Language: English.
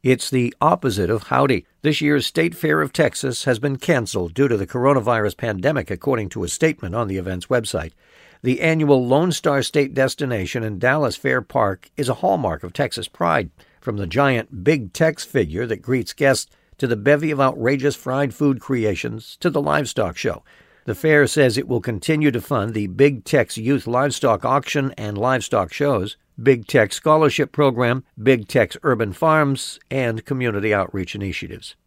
It's the opposite of howdy. This year's State Fair of Texas has been canceled due to the coronavirus pandemic, according to a statement on the event's website. The annual Lone Star State destination in Dallas Fair Park is a hallmark of Texas pride, from the giant Big Tex figure that greets guests to the bevy of outrageous fried food creations to the livestock show. The fair says it will continue to fund the Big Tex Youth Livestock Auction and Livestock Shows, Big Tex Scholarship Program, Big Tex Urban Farms, and community outreach initiatives.